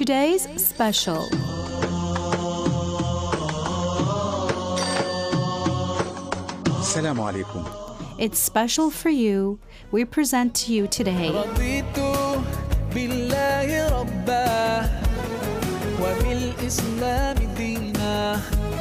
today's special. Assalamu alaikum. It's special for you. We present to you today رضيت بالله ربا وبالإسلام دينا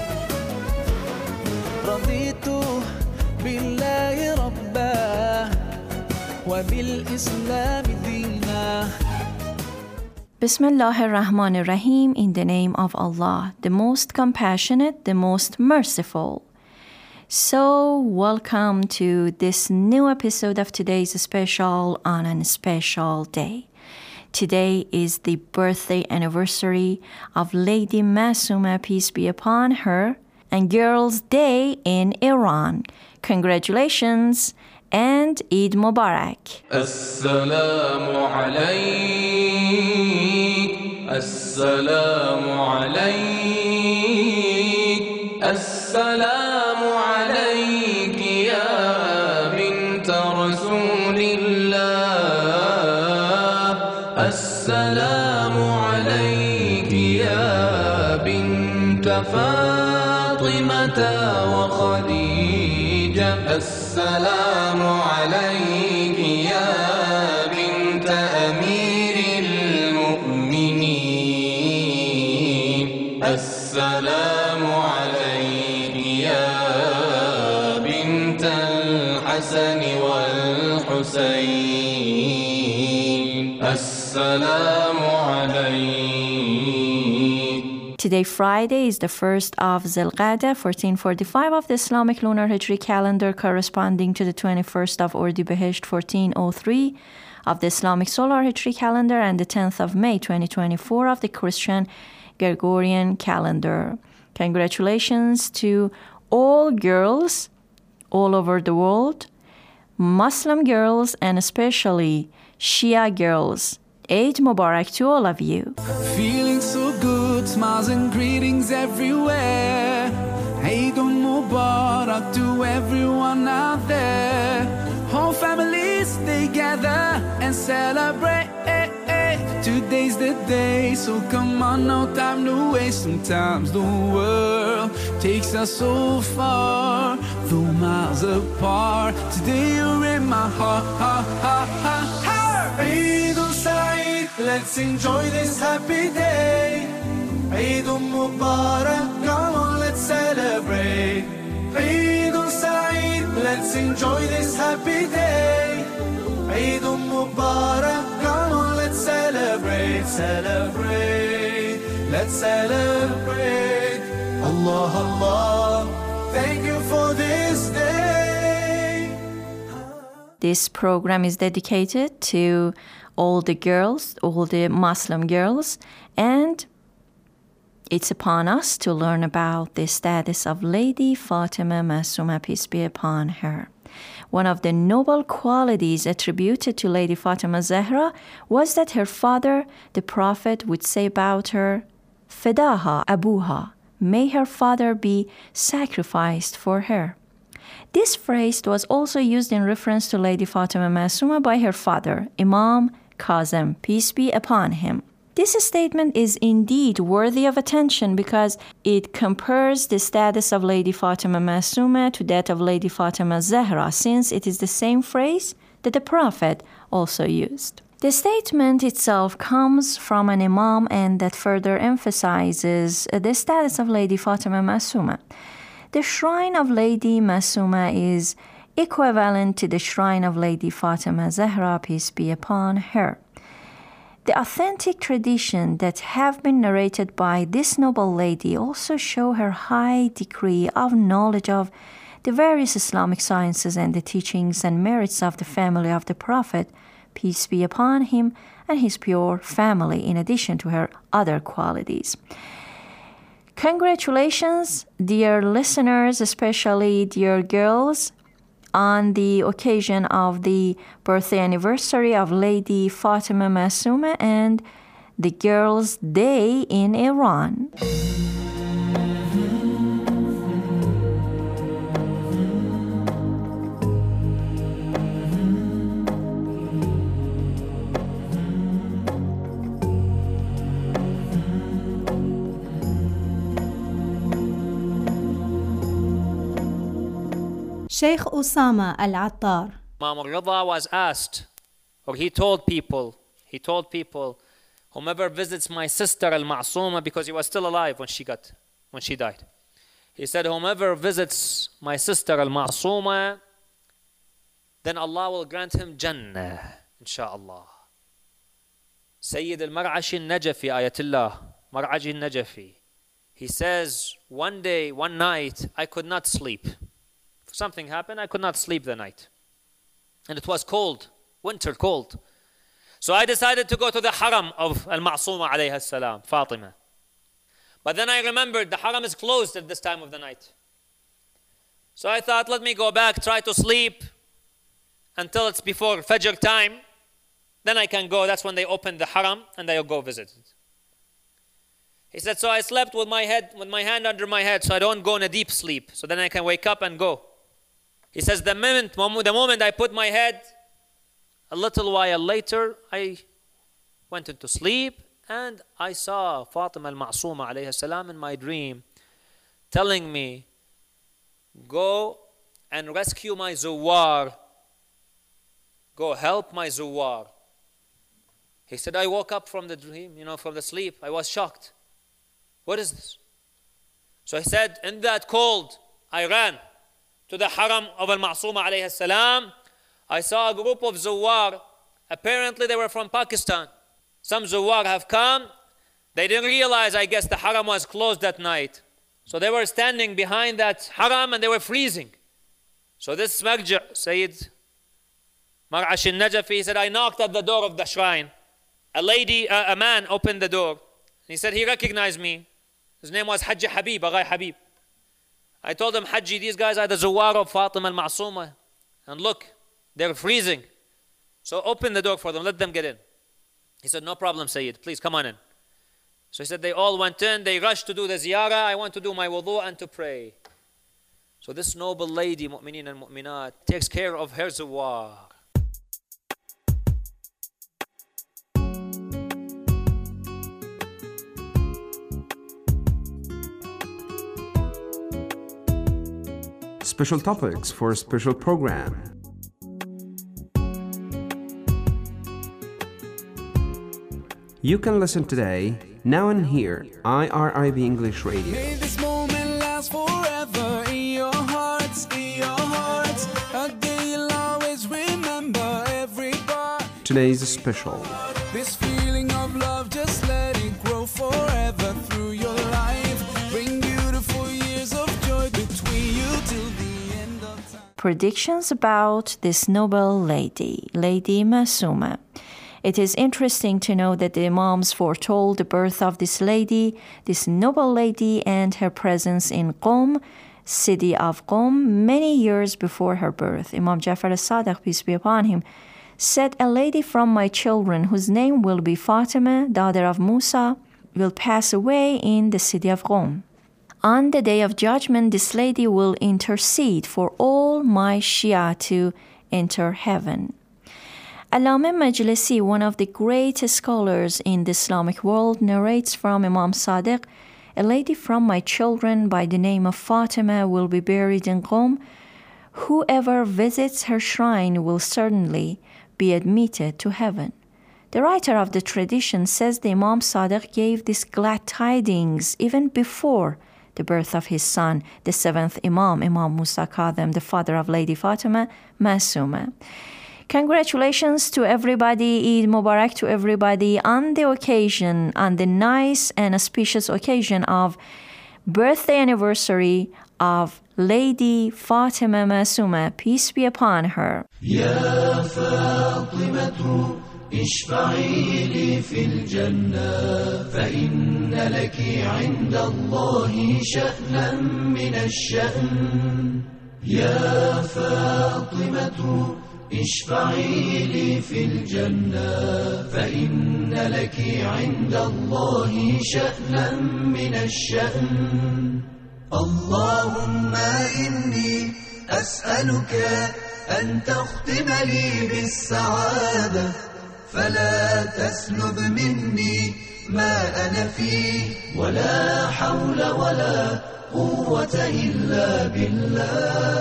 رضيت بالله ربا وبالإسلام دينا Bismillah ar-Rahman ar-Rahim, in the name of Allah, the most compassionate, the most merciful. So, welcome to this new episode of today's special on a special day. Today is the birthday anniversary of Lady Masuma, peace be upon her, and Girls' Day in Iran. Congratulations and Eid Mubarak. السلام عليك السلام عليك السلام عليك يا بنت رسول الله السلام عليك يا بنت فاطمة وخديجة السلام عليك يا بنت أمير المؤمنين السلام عليك يا بنت الحسن والحسين السلام عليك. Today, Friday, is the first of Zilqa'dah, 1445 of the Islamic lunar Hijri calendar, corresponding to the 21st of Ordibihisht, 1403 of the Islamic solar Hijri calendar, and the 10th of May, 2024 of the Christian Gregorian calendar. Congratulations to all girls all over the world, Muslim girls, and especially Shia girls. Eid Mubarak to all of you. Feeling so good, smiles and greetings everywhere. Eid Mubarak to everyone out there. Whole families together and celebrate. Today's the day, so come on, no time to waste. Sometimes the world takes us so far, though miles apart. Today you're in my heart. Eid al-Sa'id, let's enjoy this happy day. Eid Mubarak, come on, let's celebrate. Eid al-Sa'id, let's enjoy this happy day. Eid Mubarak, come on, let's celebrate, celebrate, let's celebrate. Allah, Allah, thank you for this day. This program is dedicated to all the girls, all the Muslim girls, and it's upon us to learn about the status of Lady Fatima Masuma, peace be upon her. One of the noble qualities attributed to Lady Fatima Zahra was that her father, the Prophet, would say about her, Fidaha Abuha, may her father be sacrificed for her. This phrase was also used in reference to Lady Fatima Masuma by her father, Imam Kazem, peace be upon him. This statement is indeed worthy of attention because it compares the status of Lady Fatima Masuma to that of Lady Fatima Zahra, since it is the same phrase that the Prophet also used. The statement itself comes from an Imam, and that further emphasizes the status of Lady Fatima Masuma. The shrine of Lady Masuma is equivalent to the shrine of Lady Fatima Zahra, peace be upon her. The authentic tradition that have been narrated by this noble lady also show her high degree of knowledge of the various Islamic sciences and the teachings and merits of the family of the Prophet, peace be upon him, and his pure family, in addition to her other qualities. Congratulations, dear listeners, especially dear girls, on the occasion of the birthday anniversary of Lady Fatima Masuma and the Girls' Day in Iran. Sheikh Osama Al-Attar. Imam al-Rida was asked, or he told people, whomever visits my sister Al-Ma'suma, because he was still alive when she died. He said, whomever visits my sister Al-Ma'suma, then Allah will grant him Jannah, inshaAllah. Sayyid al-Mar'ashi al-Najafi, Ayatullah, Mar'aji al-Najafi. He says, one night, I could not sleep. Something happened, I could not sleep the night. And it was cold, winter cold. So I decided to go to the haram of Al-Ma'suma alayha salam, Fatima. But then I remembered the haram is closed at this time of the night. So I thought, let me go back, try to sleep until it's before Fajr time. Then I can go. That's when they open the haram and I'll go visit it. He said, so I slept with my hand under my head, so I don't go in a deep sleep. So then I can wake up and go. He says, the moment I put my head, a little while later, I went into sleep and I saw Fatima al-Ma'suma alayha salam in my dream telling me, go and rescue my Zuwar. Go help my Zuwar. He said, I woke up from the dream, from the sleep. I was shocked. What is this? So he said, in that cold, I ran to the haram of Al-Ma'suma alayhi salam. I saw a group of Zuwar. Apparently they were from Pakistan. Some Zuwar have come. They didn't realize, I guess, the haram was closed that night. So they were standing behind that haram and they were freezing. So this Marja, Sayyid Mar'ash al-Najafi, he said, I knocked at the door of the shrine. A man opened the door. He said he recognized me. His name was Hajji Habib, Aghay Habib. I told him, Hajji, these guys are the Zuwar of Fatima al-Ma'suma. And look, they're freezing. So open the door for them, let them get in. He said, no problem, Sayyid, please come on in. So he said, they all went in, they rushed to do the ziyarah. I want to do my wudu and to pray. So this noble lady, mu'mineen and mu'minat, takes care of her Zuwar. Special topics for a special program. You can listen today, now and here, IRIB English Radio. May this moment last forever in your hearts, a day you'll always remember every part. Today's special. This feeling of love, just let it grow forever through your life. Bring beautiful years of joy between you till the end of time. Predictions about this noble lady, Lady Ma'suma. It is interesting to know that the Imams foretold the birth of this lady, this noble lady, and her presence in Qom, city of Qom, many years before her birth. Imam Ja'far al-Sadiq, peace be upon him, said, a lady from my children, whose name will be Fatima, daughter of Musa, will pass away in the city of Qom. On the day of judgment, this lady will intercede for all my Shia to enter heaven. Allama Majlisi, one of the great scholars in the Islamic world, narrates from Imam Sadiq, a lady from my children by the name of Fatima will be buried in Qom. Whoever visits her shrine will certainly be admitted to heaven. The writer of the tradition says the Imam Sadiq gave these glad tidings even before the birth of his son, the seventh Imam, Imam Musa Kadhim, the father of Lady Fatima Ma'suma. Congratulations to everybody, Eid Mubarak to everybody on the occasion, on the nice and auspicious occasion of birthday anniversary of Lady Fatima Ma'suma, peace be upon her. Ya Fatimatu اشفعي لي في الجنة فإن لك عند الله شأنا من الشأن يا فاطمة اشفعي لي في الجنة فإن لك عند الله شأنا من الشأن اللهم إني أسألك أن تختم لي بالسعادة فلا تسلب مني ما أنا فيه ولا حول ولا قوة إلا بالله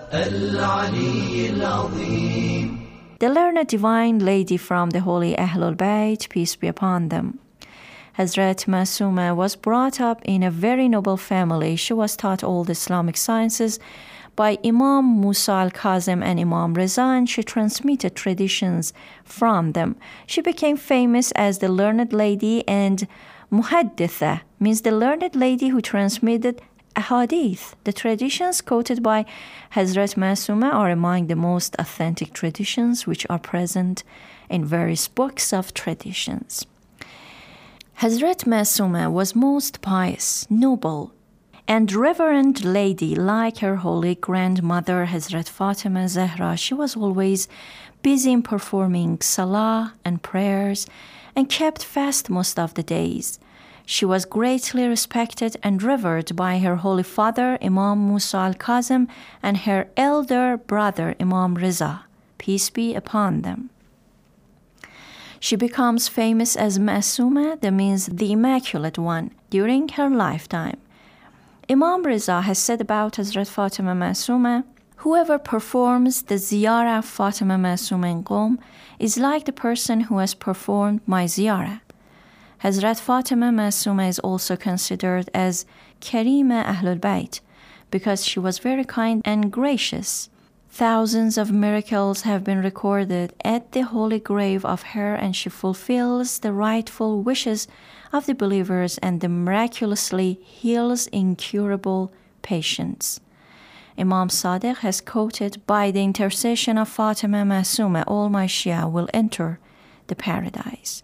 العلي العظيم. The learned divine lady from the holy Ahlul Bayt, peace be upon them. Hazrat Masuma was brought up in a very noble family. She was taught all the Islamic sciences by Imam Musa al-Kazim and Imam Reza, and she transmitted traditions from them. She became famous as the learned lady, and Muhadditha means the learned lady who transmitted ahadith. The traditions quoted by Hazrat Masuma are among the most authentic traditions which are present in various books of traditions. Hazrat Masuma was most pious, noble, and reverend lady like her holy grandmother Hazrat Fatima Zahra. She was always busy in performing salah and prayers and kept fast most of the days. She was greatly respected and revered by her holy father Imam Musa al-Kazim and her elder brother Imam Reza, peace be upon them. She becomes famous as Masuma, that means the Immaculate One, during her lifetime. Imam Reza has said about Hazrat Fatima Masuma, whoever performs the ziyarah of Fatima Masuma in Qom is like the person who has performed my ziyarah. Hazrat Fatima Masuma is also considered as Karima Ahlul Bayt because she was very kind and gracious. Thousands of miracles have been recorded at the holy grave of her, and she fulfills the rightful wishes of the believers and miraculously heals incurable patients. Imam Sadiq has quoted, "By the intercession of Fatima Masuma, all my Shia will enter the paradise."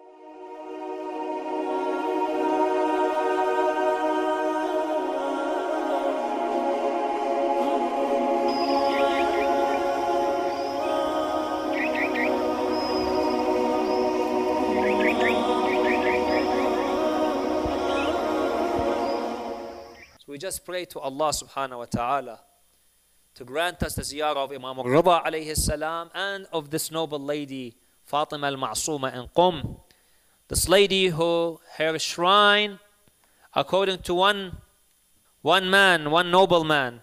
We just pray to Allah subhanahu wa ta'ala to grant us the ziyarah of Imam al-Rida alayhi salam and of this noble lady Fatima al-Ma'suma in Qom. This lady who her shrine, according to one noble man,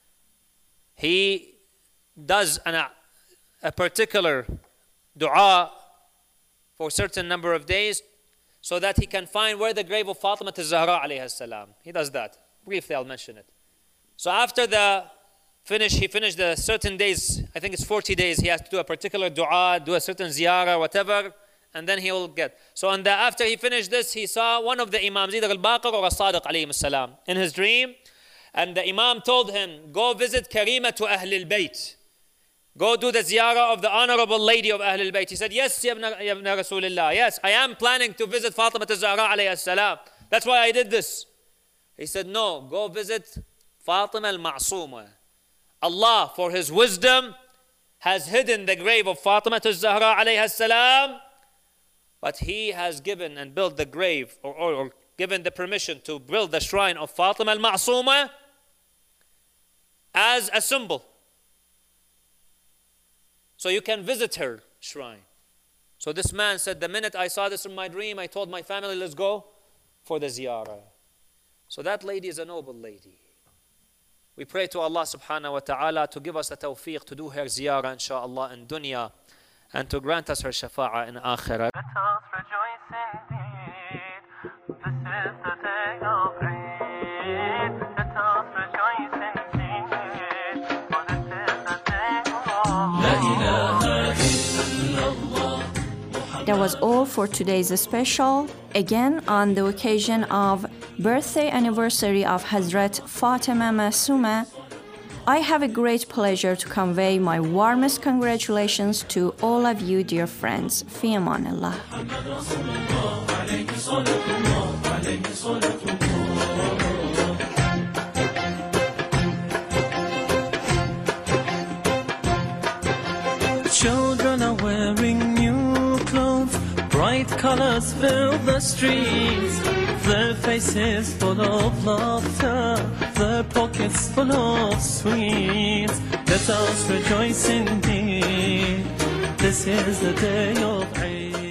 he does a particular dua for a certain number of days so that he can find where the grave of Fatima al-Zahra alayhi salam. He does that. Briefly, I'll mention it. So after he finished the certain days, I think it's 40 days, he has to do a particular dua, do a certain ziyarah, whatever, and then he will get. So after he finished this, he saw one of the imams, either al-Baqir or al-Sadiq alayhim salam, in his dream, and the imam told him, go visit Karima to Ahlul Bayt. Go do the ziyarah of the honorable lady of Ahlul Bayt. He said, yes, ya ibn Rasulullah, yes, I am planning to visit Fatima al-Zahra alayhi salam. That's why I did this. He said, no, go visit Fatima al-Ma'suma. Allah, for His wisdom, has hidden the grave of Fatima al-Zahra alayha salam, but He has given and built the grave, or given the permission to build the shrine of Fatima al-Ma'suma as a symbol. So you can visit her shrine. So this man said, the minute I saw this in my dream, I told my family, let's go for the ziyarah. So that lady is a noble lady. We pray to Allah subhanahu wa ta'ala to give us the tawfiq to do her ziyarah inshaAllah in dunya, and to grant us her shafa'ah in akhirah. Let us rejoice indeed. This is the day of Eid. Let us rejoice indeed. For this is the day of That was all for today's special. Again, on the occasion of birthday anniversary of Hazrat Fatima Masuma, I have a great pleasure to convey my warmest congratulations to all of you, dear friends. Fi amanillah. Children are wearing new clothes, bright colors fill the streets, their faces full of laughter, their pockets full of sweets. Let us rejoice indeed, this is the day of Eid.